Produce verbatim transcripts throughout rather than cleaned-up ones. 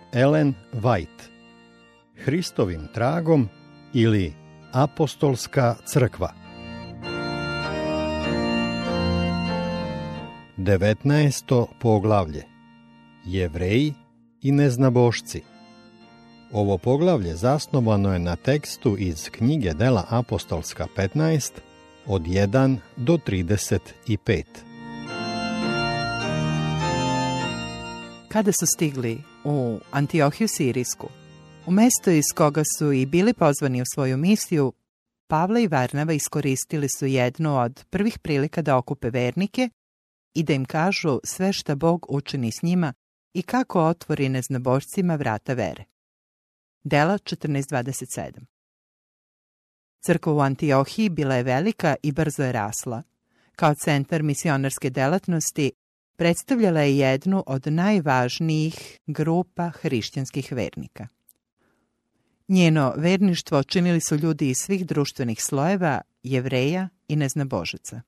Ellen White. Hristovim tragom ili Apostolska crkva. devetnaesto poglavlje. Jevreji i neznabošci. Ovo poglavlje zasnovano je na tekstu iz knjige Dela apostolska petnaest od jedan do trideset pet. Kada su stigli u Antiohiju Sirijsku, u mesto iz koga su i bili pozvani u svoju misiju, Pavle i Varnava iskoristili su jednu od prvih prilika da okupe vernike i da im kažu sve šta Bog učini s njima i kako otvori neznabošcima vrata vere. Dela četrnaest dvadeset sedam. Crkva u Antiohiji bila je velika i brzo je rasla. Kao centar misionarske delatnosti predstavljala je jednu od najvažnijih grupa hrišćanskih vernika. Njeno verništvo činili su ljudi iz svih društvenih slojeva, Jevreja i neznabožaca.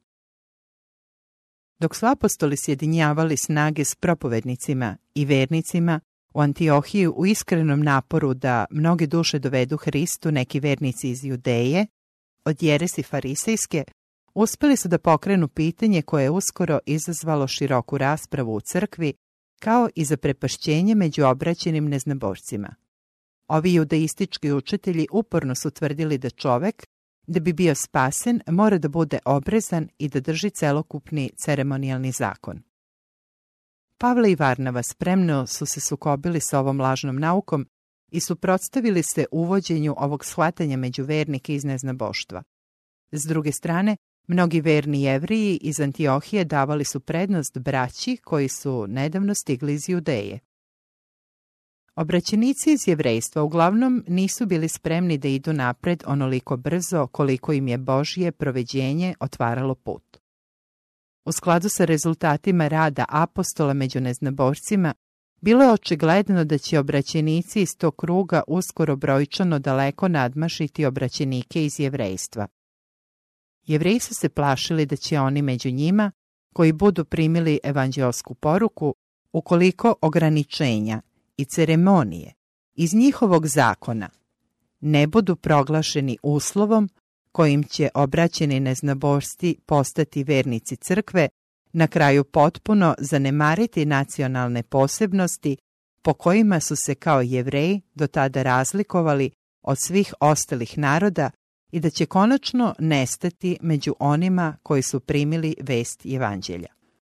Dok su apostoli sjedinjavali snage s propovednicima i vernicima u Antiohiju u iskrenom naporu da mnoge duše dovedu Hristu, neki vernici iz Judeje, od jeresi farisejske, uspeli su da pokrenu pitanje koje je uskoro izazvalo široku raspravu u crkvi, kao i zaprepašćenje među obraćenim neznabošcima. Ovi judaistički učitelji uporno su tvrdili da čovek, da bi bio spasen, mora da bude obrezan i da drži celokupni ceremonijalni zakon. Pavle i Varnava spremno su se sukobili sa ovom lažnom naukom i suprotstavili se uvođenju ovog shvatanja među vernike iz neznaboštva. S druge strane, mnogi verni Jevriji iz Antiohije davali su prednost braći koji su nedavno stigli iz Judeje. Obraćenici iz jevrejstva uglavnom nisu bili spremni da idu napred onoliko brzo koliko im je Božje proviđenje otvaralo put. U skladu sa rezultatima rada apostola među neznabošcima, bilo je očigledno da će obraćenici iz tog kruga uskoro brojčano daleko nadmašiti obraćenike iz jevrejstva. Jevreji su se plašili da će oni među njima, koji budu primili evanđeosku poruku, ukoliko ograničenja i ceremonije iz njihovog zakona ne budu proglašeni uslovom kojim će obraćeni neznabošci postati vernici crkve, na kraju potpuno zanemariti nacionalne posebnosti po kojima su se kao Jevreji do tada razlikovali od svih ostalih naroda i da će konačno nestati među onima koji su primili vest Evanđelja.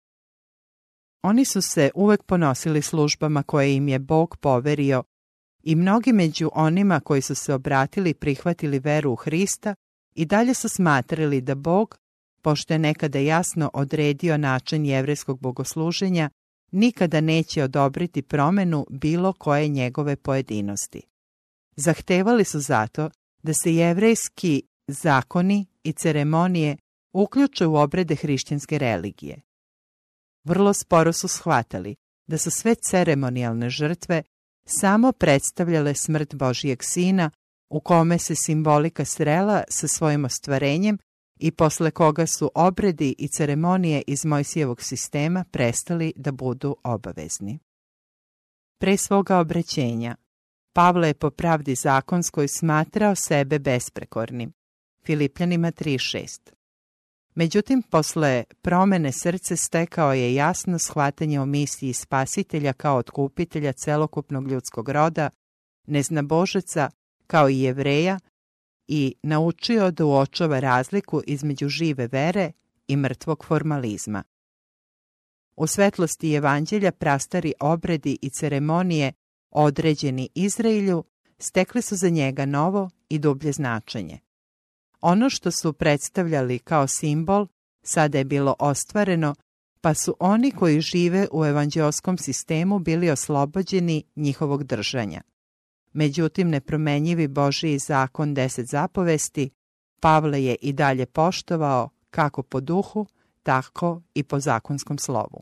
Oni su se uvek ponosili službama koje im je Bog poverio i mnogi među onima koji su se obratili i prihvatili veru u Hrista i dalje su smatrali da Bog, pošto je nekada jasno odredio način jevrejskog bogosluženja, nikada neće odobriti promenu bilo koje njegove pojedinosti. Zahtevali su zato da se jevrejski zakoni i ceremonije uključe u obrede hrišćanske religije. Vrlo sporo su shvatali da su sve ceremonijalne žrtve samo predstavljale smrt Božijeg Sina, u kome se simbolika srela sa svojim ostvarenjem i posle koga su obredi i ceremonije iz Mojsijevog sistema prestali da budu obavezni. Pre svoga obrećenja, Pavle je po pravdi zakonskoj smatrao sebe besprekornim. Filipljanima tri šest. Međutim, posle promene srce stekao je jasno shvatanje o misiji Spasitelja kao otkupitelja celokupnog ljudskog roda, neznabožaca kao i Jevreja, i naučio da uočava razliku između žive vere i mrtvog formalizma. U svetlosti Evanđelja prastari obredi i ceremonije određeni Izraelju stekli su za njega novo i dublje značenje. Ono što su predstavljali kao simbol sada je bilo ostvareno, pa su oni koji žive u evanđeoskom sistemu bili oslobođeni njihovog držanja. Međutim, nepromenjivi Božiji zakon deset zapovesti Pavle je i dalje poštovao kako po duhu, tako i po zakonskom slovu.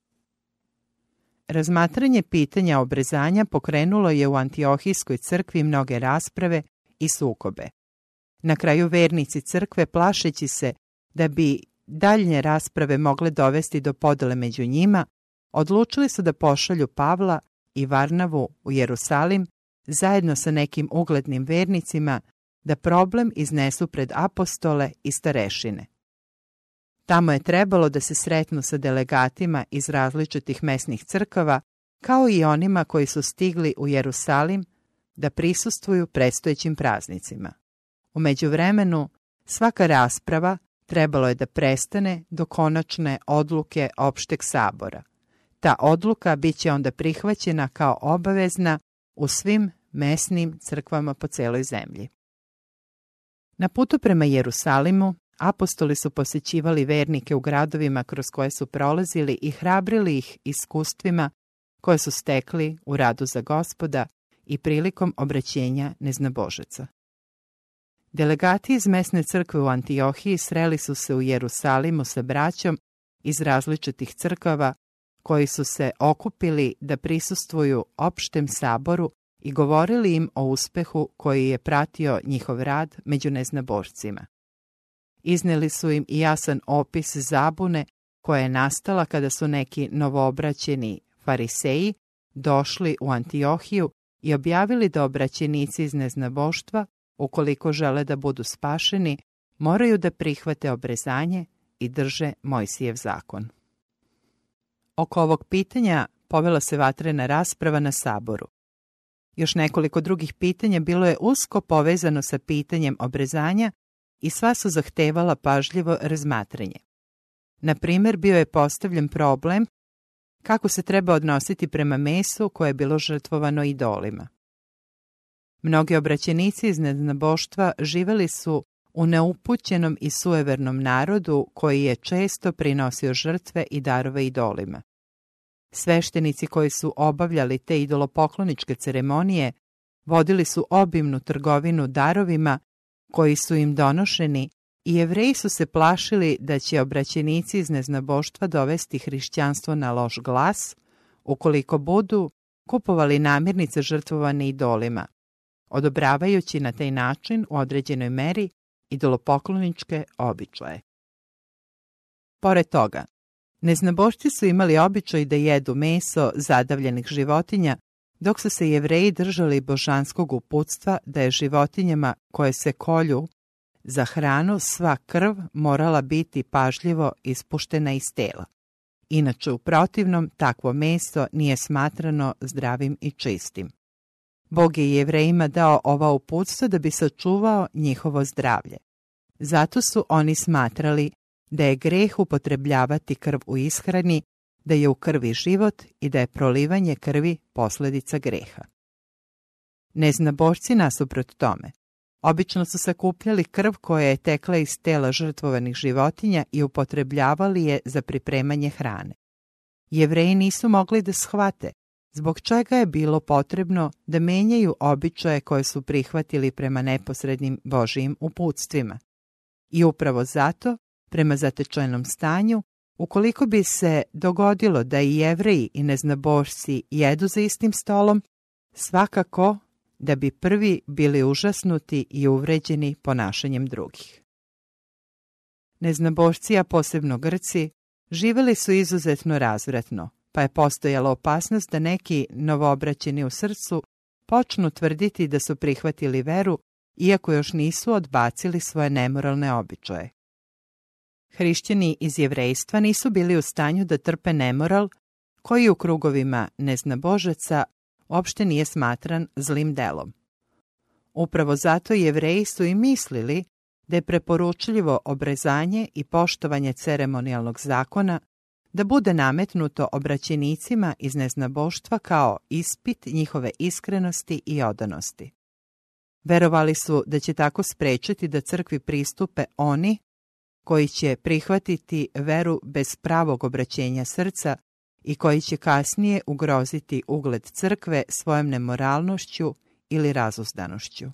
Razmatranje pitanja obrezanja pokrenulo je u Antiohijskoj crkvi mnoge rasprave i sukobe. Na kraju vernici crkve, plašeći se da bi daljnje rasprave mogle dovesti do podele među njima, odlučili su da pošalju Pavla i Varnavu u Jerusalim zajedno sa nekim uglednim vernicima da problem iznesu pred apostole i starešine. Tamo je trebalo da se sretnu sa delegatima iz različitih mesnih crkava, kao i onima koji su stigli u Jerusalim da prisustvuju predstojećim praznicima. U međuvremenu, svaka rasprava trebalo je da prestane do konačne odluke opšteg sabora. Ta odluka bit će onda prihvaćena kao obavezna u svim mesnim crkvama po celoj zemlji. Na putu prema Jerusalimu, apostoli su posjećivali vernike u gradovima kroz koje su prolazili i hrabrili ih iskustvima koje su stekli u radu za Gospoda i prilikom obraćenja neznabožaca. Delegati iz mesne crkve u Antiohiji sreli su se u Jerusalimu sa braćom iz različitih crkava koji su se okupili da prisustvuju opštem saboru i govorili im o uspehu koji je pratio njihov rad među neznabošcima. Izneli su im i jasan opis zabune koja je nastala kada su neki novoobraćeni fariseji došli u Antiohiju i objavili da obraćenici iz neznaboštva, ukoliko žele da budu spašeni, moraju da prihvate obrezanje i drže Mojsijev zakon. Oko ovog pitanja povela se vatrena rasprava na saboru. Još nekoliko drugih pitanja bilo je usko povezano sa pitanjem obrezanja i sva su zahtevala pažljivo razmatranje. Na primjer, bio je postavljen problem kako se treba odnositi prema mesu koje je bilo žrtvovano idolima. Mnogi obraćenici iz neznaboštva živeli su u neupućenom i suevernom narodu koji je često prinosio žrtve i darove idolima. Sveštenici koji su obavljali te idolopokloničke ceremonije vodili su obimnu trgovinu darovima koji su im donošeni i Jevreji su se plašili da će obraćenici iz neznaboštva dovesti hrišćanstvo na loš glas ukoliko budu kupovali namirnice žrtvovane idolima, odobravajući na taj način u određenoj meri idolopokloničke običaje. Pored toga, neznabošci su imali običaj da jedu meso zadavljenih životinja, dok su se Jevreji držali božanskog uputstva da je životinjama koje se kolju za hranu sva krv morala biti pažljivo ispuštena iz tela. Inače, u protivnom, takvo meso nije smatrano zdravim i čistim. Bog je Jevrejima dao ova uputstva da bi sačuvao njihovo zdravlje. Zato su oni smatrali da je greh upotrebljavati krv u ishrani, da je u krvi život i da je prolivanje krvi posljedica greha. Neznabošci nasuprot tome obično su sakupljali krv koja je tekla iz tela žrtvovanih životinja i upotrebljavali je za pripremanje hrane. Jevreji nisu mogli da shvate zbog čega je bilo potrebno da menjaju običaje koje su prihvatili prema neposrednim Božijim uputstvima. I upravo zato, prema zatečenom stanju, ukoliko bi se dogodilo da i Jevreji i neznabošci jedu za istim stolom, svakako da bi prvi bili užasnuti i uvređeni ponašanjem drugih. Neznabošci, a posebno Grci, živeli su izuzetno razvratno, pa je postojala opasnost da neki novoobraćeni u srcu počnu tvrditi da su prihvatili veru, iako još nisu odbacili svoje nemoralne običaje. Hrišćani iz jevrejstva nisu bili u stanju da trpe nemoral koji u krugovima neznabožaca uopšte nije smatran zlim delom. Upravo zato Jevreji su i mislili da je preporučljivo obrezanje i poštovanje ceremonijalnog zakona da bude nametnuto obraćenicima iz neznaboštva kao ispit njihove iskrenosti i odanosti. Verovali su da će tako sprečiti da crkvi pristupe oni koji će prihvatiti veru bez pravog obraćenja srca i koji će kasnije ugroziti ugled crkve svojom nemoralnošću ili razuzdanošću.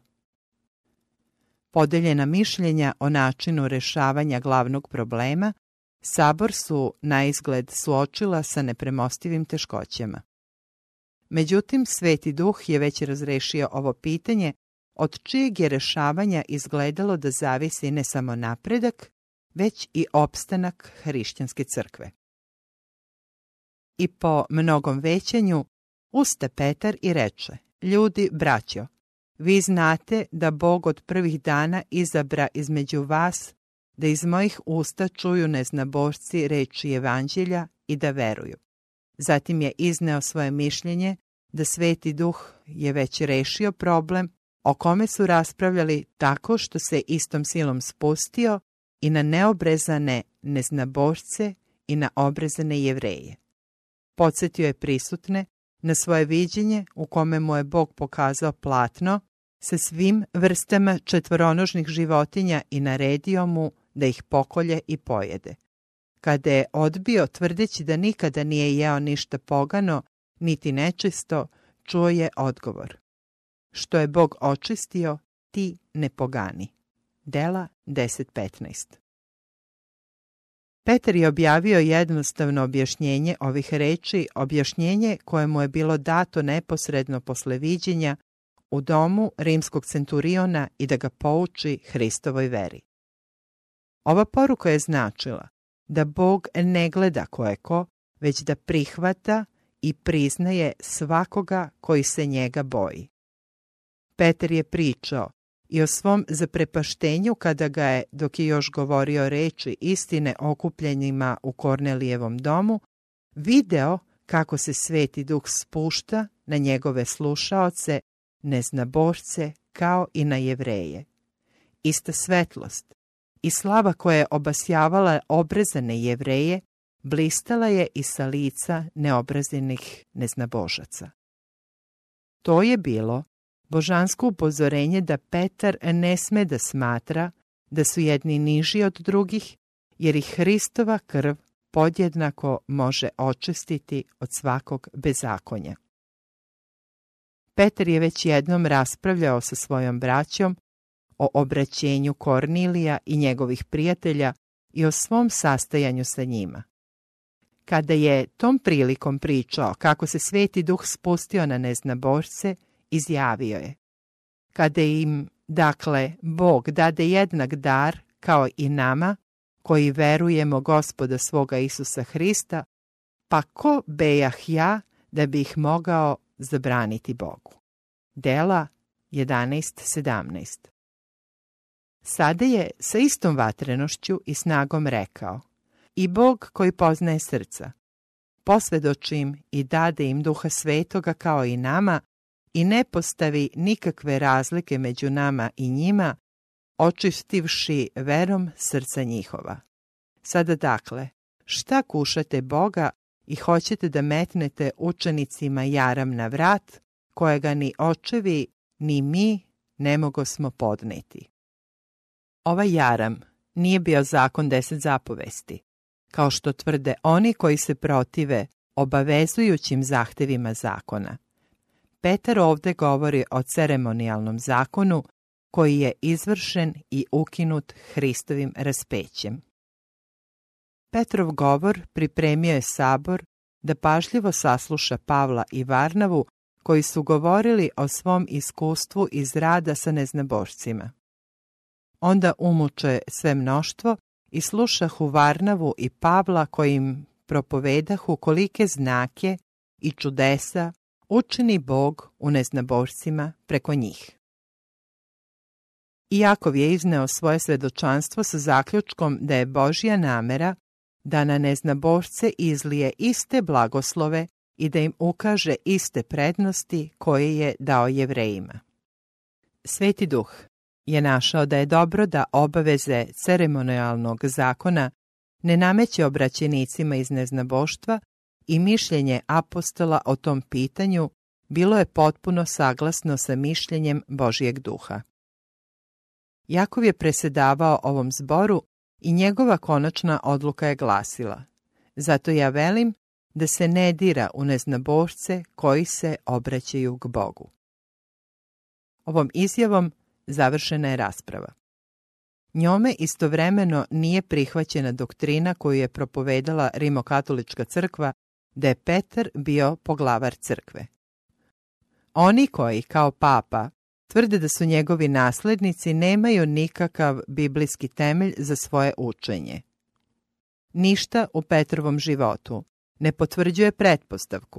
Podeljena mišljenja o načinu rešavanja glavnog problema sabor su naizgled suočila sa nepremostivim teškoćama. Međutim, Sveti Duh je već razrešio ovo pitanje, od čijeg je rešavanja izgledalo da zavisi ne samo napredak, već i opstanak hrišćanske crkve. I po mnogom većanju, Uste Petar i reče: Ljudi, braćo, vi znate da Bog od prvih dana izabra između vas da iz mojih usta čuju neznabošci reči evanđelja i da veruju. Zatim je izneo svoje mišljenje da Sveti Duh je već rešio problem o kome su raspravljali tako što se istom silom spustio i na neobrezane neznabošce i na obrezane Jevreje. Podsjetio je prisutne na svoje viđenje u kome mu je Bog pokazao platno sa svim vrstama četvoronožnih životinja i naredio mu da ih pokolje i pojede. Kada je odbio tvrdeći da nikada nije jeo ništa pogano, niti nečisto, čuo je odgovor: što je Bog očistio, ti ne pogani. Dela deset petnaest. Petar je objavio jednostavno objašnjenje ovih reči, objašnjenje koje mu je bilo dato neposredno posle viđenja u domu rimskog centuriona i da ga pouči Hristovoj veri. Ova poruka je značila da Bog ne gleda ko je ko, već da prihvata i priznaje svakoga koji se njega boji. Petar je pričao i o svom zaprepaštenju kada ga je, dok je još govorio reči istine okupljenima u Kornelijevom domu, video kako se Sveti Duh spušta na njegove slušaoce, neznabošce kao i na Jevreje. Ista svetlost i slava koja je obasjavala obrezane Jevreje blistala je i sa lica neobrazenih neznabožaca. To je bilo božansko upozorenje da Petar ne sme da smatra da su jedni niži od drugih, jer ih Hristova krv podjednako može očistiti od svakog bezakonja. Petar je već jednom raspravljao sa svojom braćom o obraćenju Kornilija i njegovih prijatelja i o svom sastajanju sa njima. Kada je tom prilikom pričao kako se Sveti Duh spustio na neznabošce, izjavio je: kada im, dakle, Bog dade jednak dar kao i nama, koji verujemo Gospoda svoga Isusa Hrista, pa ko bejah ja da bi ih mogao zabraniti Bogu? Dela jedanaest sedamnaest. Sada je sa istom vatrenošću i snagom rekao: i Bog koji poznaje srca, posvedoči im i dade im Duha Svetoga kao i nama i ne postavi nikakve razlike među nama i njima, očistivši verom srca njihova. Sada dakle, šta kušate Boga i hoćete da metnete učenicima jaram na vrat, kojega ni očevi, ni mi ne mogosmo podneti. Ovaj jaram nije bio zakon deset zapovesti, kao što tvrde oni koji se protive obavezujućim zahtevima zakona. Petar ovde govori o ceremonijalnom zakonu koji je izvršen i ukinut Hristovim raspećem. Petrov govor pripremio je sabor da pažljivo sasluša Pavla i Varnavu koji su govorili o svom iskustvu iz rada sa neznabošcima. Onda umuče sve mnoštvo i slušahu Varnavu i Pavla koji im propovedahu kolike znake i čudesa učini Bog u neznabošcima preko njih. Jakov je izneo svoje svedočanstvo sa zaključkom da je Božja namera da na neznabošce izlije iste blagoslove i da im ukaže iste prednosti koje je dao Jevrejima. Sveti Duh je našao da je dobro da obaveze ceremonijalnog zakona ne nameće obraćenicima iz neznaboštva i mišljenje apostola o tom pitanju bilo je potpuno saglasno sa mišljenjem Božjeg Duha. Jakov je presedavao ovom zboru i njegova konačna odluka je glasila: zato ja velim da se ne dira u neznabošce koji se obraćaju k Bogu. Ovom izjavom završena je rasprava. Njome istovremeno nije prihvaćena doktrina koju je propovedala Rimokatolička crkva da je Petar bio poglavar crkve. Oni koji, kao papa, tvrde da su njegovi naslednici, nemaju nikakav biblijski temelj za svoje učenje. Ništa u Petrovom životu ne potvrđuje pretpostavku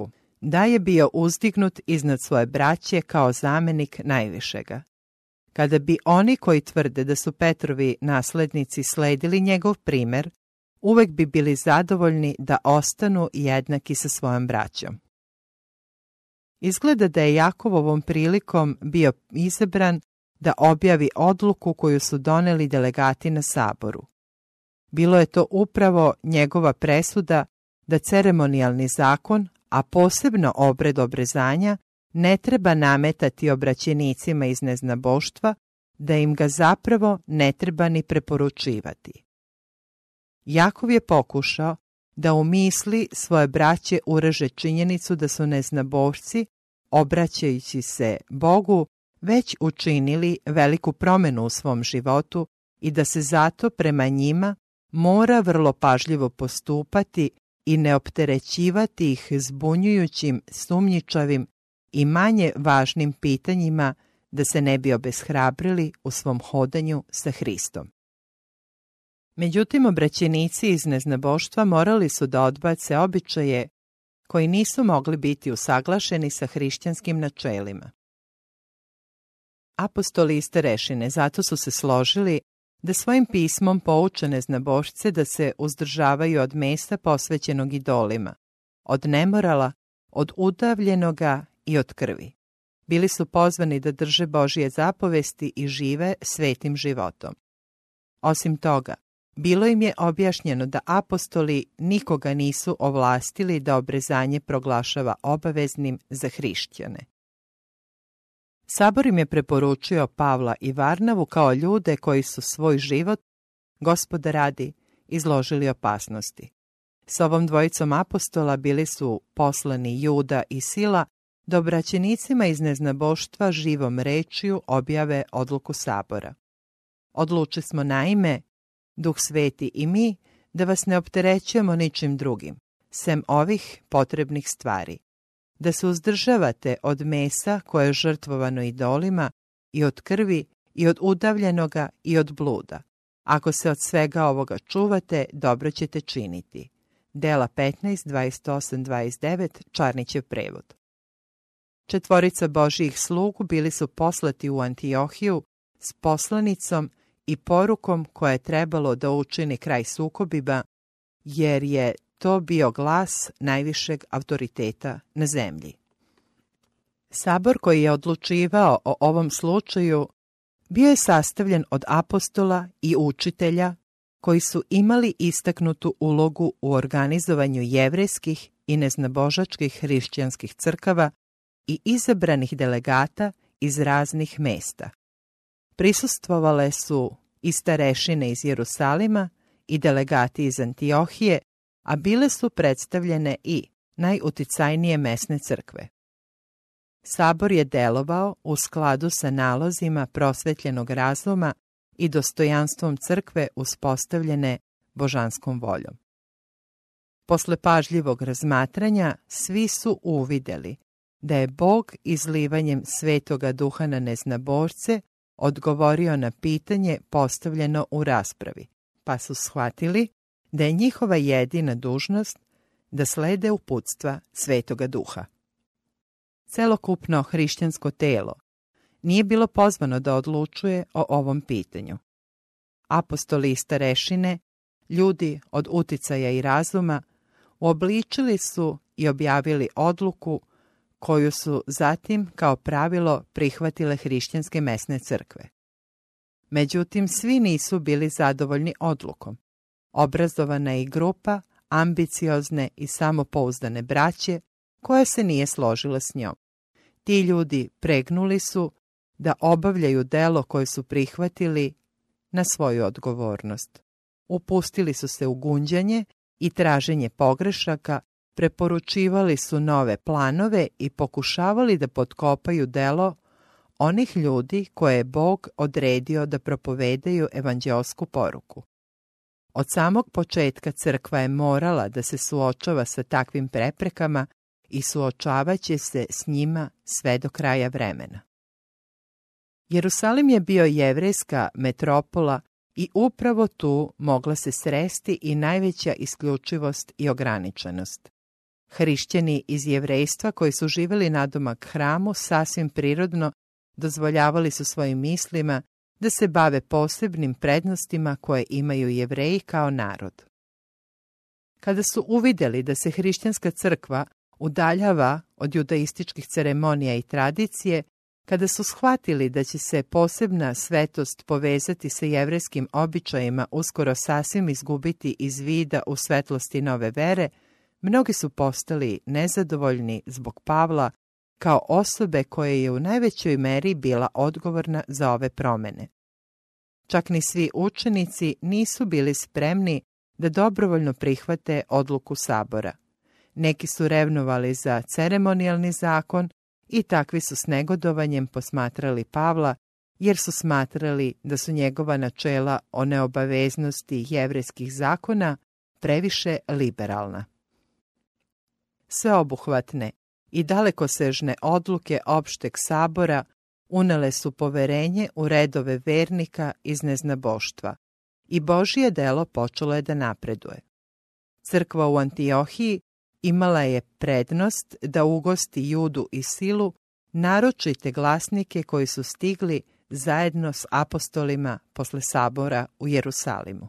da je bio uzdignut iznad svoje braće kao zamenik najvišega. Kada bi oni koji tvrde da su Petrovi naslednici sledili njegov primer, uvek bi bili zadovoljni da ostanu jednaki sa svojom braćom. Izgleda da je Jakov ovom prilikom bio izabran da objavi odluku koju su doneli delegati na saboru. Bilo je to upravo njegova presuda da ceremonijalni zakon, a posebno obred obrezanja, ne treba nametati obraćenicima iz neznaboštva, da im ga zapravo ne treba ni preporučivati. Jakov je pokušao da u misli svoje braće ureže činjenicu da su neznabošci, obraćajući se Bogu, već učinili veliku promjenu u svom životu i da se zato prema njima mora vrlo pažljivo postupati i ne opterećivati ih zbunjujućim, sumnjičavim i manje važnim pitanjima da se ne bi obeshrabrili u svom hodanju sa Hristom. Međutim, obraćenici iz neznaboštva morali su da odbace običaje koji nisu mogli biti usaglašeni sa hrišćanskim načelima. Apostoli i starešine zato su se složili da svojim pismom pouče neznabošce da se uzdržavaju od mesa posvećenog idolima, od nemorala, od udavljenoga i od krvi. Bili su pozvani da drže Božje zapovesti i žive svetim životom. Osim toga, bilo im je objašnjeno da apostoli nikoga nisu ovlastili da obrezanje proglašava obaveznim za hrišćane. Sabor im je preporučio Pavla i Varnavu kao ljude koji su svoj život, Gospoda radi, izložili opasnosti. S ovom dvojicom apostola bili su poslani Juda i Sila, da obraćenicima iz neznaboštva živom rečju objave odluku sabora. Odluči smo naime, Duh Sveti i mi, da vas ne opterećujemo ničim drugim, sem ovih potrebnih stvari. Da se uzdržavate od mesa koje je žrtvovano idolima i od krvi i od udavljenoga i od bluda. Ako se od svega ovoga čuvate, dobro ćete činiti. Dela petnaest, dvadeset osam, dvadeset devet, Čarnićev prevod. Četvorica Božjih slugu bili su poslati u Antiohiju s poslanicom i porukom koja je trebalo da učini kraj sukobima, jer je to bio glas najvišeg autoriteta na zemlji. Sabor koji je odlučivao o ovom slučaju bio je sastavljen od apostola i učitelja koji su imali istaknutu ulogu u organizovanju jevrejskih i neznabožačkih hrišćanskih crkava i izabranih delegata iz raznih mesta. Prisustvovale su i starešine iz Jerusalima i delegati iz Antiohije, a bile su predstavljene i najuticajnije mesne crkve. Sabor je delovao u skladu sa nalozima prosvetljenog razuma i dostojanstvom crkve uspostavljene božanskom voljom. Posle pažljivog razmatranja svi su uvideli da je Bog izlivanjem Svetoga Duha na neznabošce odgovorio na pitanje postavljeno u raspravi, pa su shvatili da je njihova jedina dužnost da slede uputstva Svetoga Duha. Celokupno hrišćansko telo nije bilo pozvano da odlučuje o ovom pitanju. Apostoli i starešine, ljudi od uticaja i razuma, uobličili su i objavili odluku koju su zatim kao pravilo prihvatile hrišćanske mesne crkve. Međutim, svi nisu bili zadovoljni odlukom. Obrazovana je i grupa ambiciozne i samopouzdane braće koja se nije složila s njom. Ti ljudi pregnuli su da obavljaju delo koje su prihvatili na svoju odgovornost. Upustili su se u gunđanje i traženje pogrešaka, preporučivali su nove planove i pokušavali da potkopaju delo onih ljudi koje je Bog odredio da propovedaju evanđeosku poruku. Od samog početka crkva je morala da se suočava sa takvim preprekama i suočavaće se s njima sve do kraja vremena. Jerusalim je bio jevrejska metropola i upravo tu mogla se sresti i najveća isključivost i ograničenost. Hrišćani iz jevrejstva koji su živjeli nadomak hramu sasvim prirodno dozvoljavali su svojim mislima da se bave posebnim prednostima koje imaju Jevreji kao narod. Kada su uvidjeli da se hrišćanska crkva udaljava od judaističkih ceremonija i tradicije, kada su shvatili da će se posebna svetost povezati sa jevrejskim običajima uskoro sasvim izgubiti iz vida u svetlosti nove vere, mnogi su postali nezadovoljni zbog Pavla kao osobe koja je u najvećoj meri bila odgovorna za ove promjene. Čak ni svi učenici nisu bili spremni da dobrovoljno prihvate odluku sabora. Neki su revnovali za ceremonijalni zakon i takvi su s negodovanjem posmatrali Pavla, jer su smatrali da su njegova načela o neobaveznosti jevrejskih zakona previše liberalna. Sveobuhvatne i dalekosežne odluke opšteg sabora unele su poverenje u redove vernika iz neznaboštva i Božje delo počelo je da napreduje. Crkva u Antiohiji imala je prednost da ugosti Judu i Silu, naročite glasnike koji su stigli zajedno s apostolima posle sabora u Jerusalimu.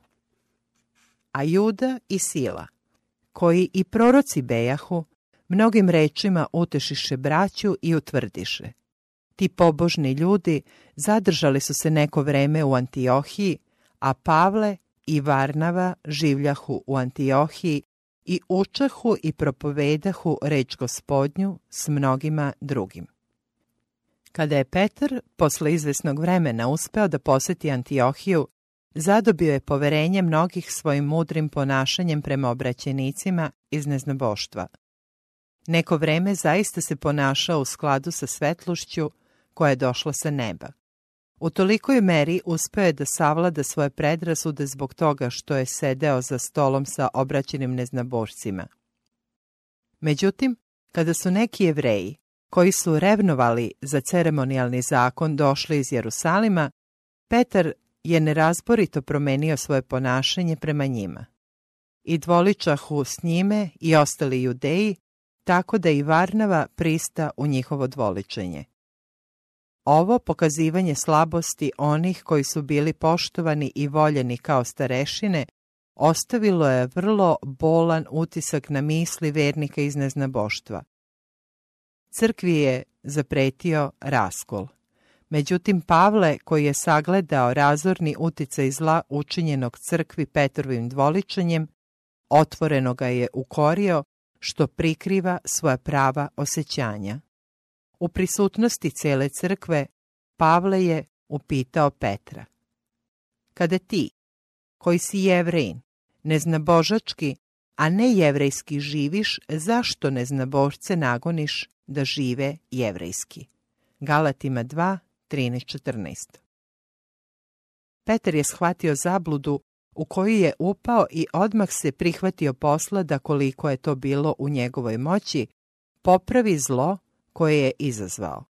A Juda i Sila, koji i proroci bejahu, mnogim rečima utešiše braću i utvrdiše. Ti pobožni ljudi zadržali su se neko vreme u Antiohiji, a Pavle i Varnava življahu u Antiohiji i učahu i propovedahu reč Gospodnju s mnogima drugim. Kada je Petar posle izvesnog vremena uspeo da poseti Antiohiju, zadobio je poverenje mnogih svojim mudrim ponašanjem prema obraćenicima iz neznaboštva. Neko vreme zaista se ponašao u skladu sa svetlošću koja je došla sa neba. U tolikoj meri uspeo je da savlada svoje predrasude zbog toga što je sedeo za stolom sa obraćenim neznabošcima. Međutim, kada su neki Jevreji, koji su revnovali za ceremonijalni zakon, došli iz Jerusalima, Petar je nerazborito promenio svoje ponašanje prema njima. I dvoličahu s njime i ostali Judeji, tako da i Varnava prista u njihovo dvoličenje. Ovo pokazivanje slabosti onih koji su bili poštovani i voljeni kao starešine ostavilo je vrlo bolan utisak na misli vernika iz neznaboštva. Crkvi je zapretio raskol. Međutim, Pavle, koji je sagledao razorni uticaj zla učinjenog crkvi Petrovim dvoličenjem, otvoreno ga je ukorio, što prikriva svoja prava osjećanja. U prisutnosti cele crkve, Pavle je upitao Petra: kada ti, koji si Jevrejin, neznabožački, a ne jevrejski živiš, zašto neznabošce nagoniš da žive jevrejski? Galatima dva, trinaest četrnaest. Petar je shvatio zabludu u koju je upao i odmah se prihvatio posla da, koliko je to bilo u njegovoj moći, popravi zlo koje je izazvao.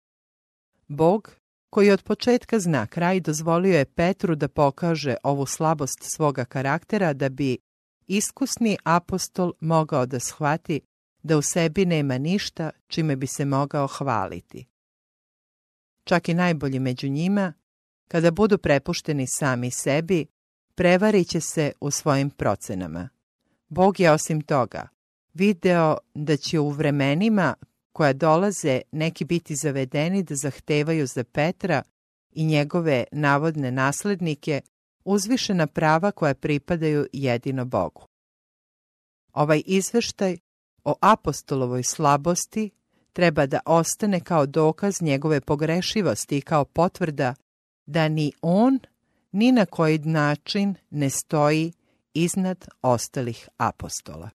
Bog, koji od početka zna kraj, dozvolio je Petru da pokaže ovu slabost svoga karaktera da bi iskusni apostol mogao da shvati da u sebi nema ništa čime bi se mogao hvaliti. Čak i najbolji među njima, kada budu prepušteni sami sebi, prevarit će se u svojim procenama. Bog je osim toga video da će u vremenima koja dolaze neki biti zavedeni da zahtevaju za Petra i njegove navodne naslednike uzvišena prava koja pripadaju jedino Bogu. Ovaj izveštaj o apostolovoj slabosti treba da ostane kao dokaz njegove pogrešivosti i kao potvrda da ni on ni na koji način ne stoji iznad ostalih apostola.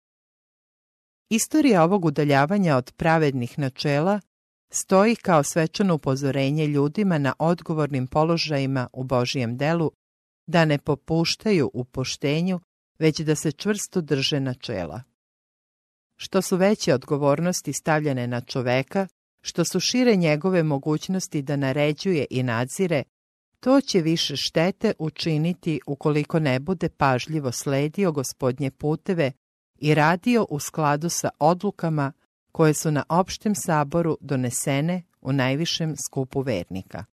Istorija ovog udaljavanja od pravednih načela stoji kao svečano upozorenje ljudima na odgovornim položajima u Božijem delu da ne popuštaju u poštenju, već da se čvrsto drže načela. Što su veće odgovornosti stavljene na čoveka, što su šire njegove mogućnosti da naređuje i nadzire, to će više štete učiniti ukoliko ne bude pažljivo sledio Gospodnje puteve i radio u skladu sa odlukama koje su na opštem saboru donesene u najvišem skupu vernika.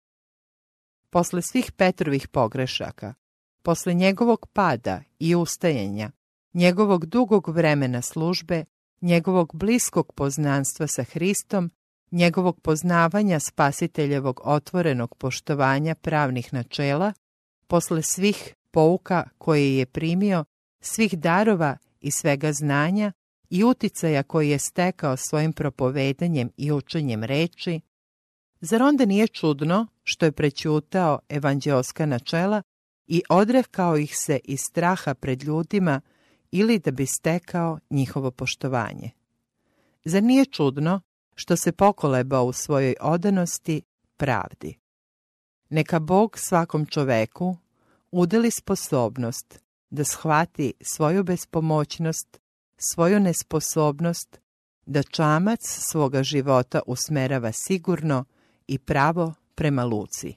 Posle svih Petrovih pogrešaka, posle njegovog pada i ustajanja, njegovog dugog vremena službe, njegovog bliskog poznanstva sa Hristom, njegovog poznavanja Spasiteljevog otvorenog poštovanja pravnih načela, posle svih pouka koje je primio, svih darova i svega znanja i uticaja koji je stekao svojim propovedanjem i učenjem reči, zar onda nije čudno što je prećutao evanđeoska načela i odrekao ih se iz straha pred ljudima ili da bi stekao njihovo poštovanje? Zar nije čudno što se pokolebao u svojoj odanosti pravdi? Neka Bog svakom čoveku udeli sposobnost da shvati svoju bespomoćnost, svoju nesposobnost, da čamac svoga života usmerava sigurno i pravo prema luci.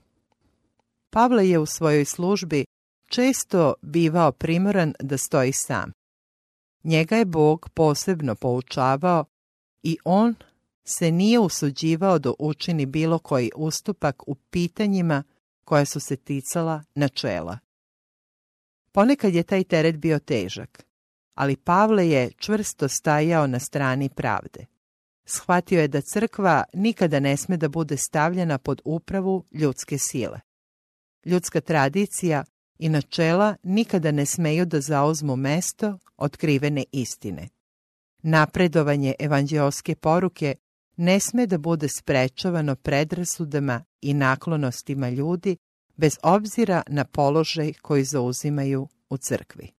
Pavle je u svojoj službi često bivao primoran da stoji sam. Njega je Bog posebno poučavao i on se nije usuđivao da učini bilo koji ustupak u pitanjima koja su se ticala načela. Ponekad je taj teret bio težak, ali Pavle je čvrsto stajao na strani pravde. Shvatio je da crkva nikada ne sme da bude stavljena pod upravu ljudske sile. Ljudska tradicija i načela nikada ne smeju da zauzmu mesto otkrivene istine. Napredovanje evanđeoske poruke ne sme da bude sprečavano predrasudama i naklonostima ljudi bez obzira na položaj koji zauzimaju u crkvi.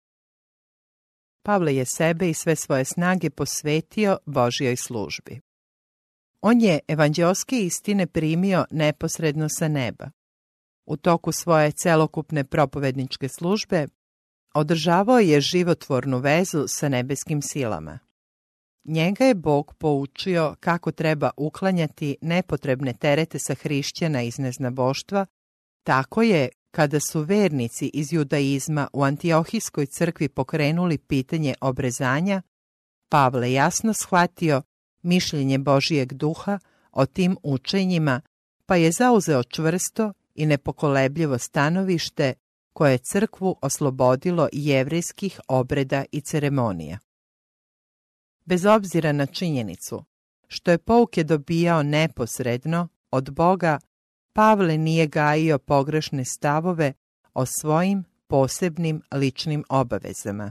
Pavle je sebe i sve svoje snage posvetio Božjoj službi. On je evanđeoske istine primio neposredno sa neba. U toku svoje celokupne propovedničke službe održavao je životvornu vezu sa nebeskim silama. Njega je Bog poučio kako treba uklanjati nepotrebne terete sa hrišćana iz neznaboštva, tako je, kada su vernici iz judaizma u Antiohijskoj crkvi pokrenuli pitanje obrezanja, Pavle jasno shvatio mišljenje Božijeg duha o tim učenjima, pa je zauzeo čvrsto i nepokolebljivo stanovište koje je crkvu oslobodilo jevrejskih obreda i ceremonija. Bez obzira na činjenicu što je pouke dobijao neposredno od Boga, Pavle nije gajio pogrešne stavove o svojim posebnim ličnim obavezama.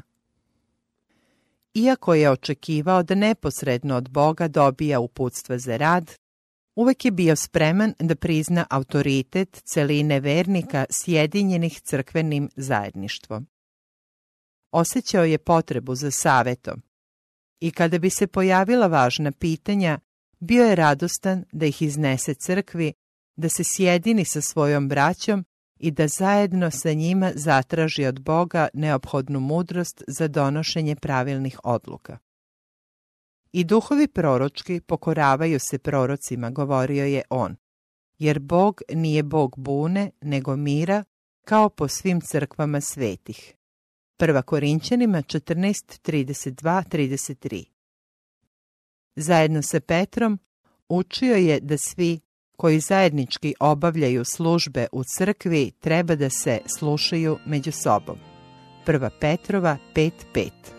Iako je očekivao da neposredno od Boga dobija uputstva za rad, uvek je bio spreman da prizna autoritet celine vernika sjedinjenih crkvenim zajedništvom. Osjećao je potrebu za savetom i kada bi se pojavila važna pitanja, bio je radostan da ih iznese crkvi, da se sjedini sa svojom braćom i da zajedno sa njima zatraži od Boga neophodnu mudrost za donošenje pravilnih odluka. I duhovi proročki pokoravaju se prorocima, govorio je on, jer Bog nije Bog bune, nego mira, kao po svim crkvama svetih. Prva Korinćanima četrnaest, trideset dva do trideset tri. Zajedno sa Petrom učio je da svi koji zajednički obavljaju službe u crkvi treba da se slušaju među sobom. Prva Petrova pet pet.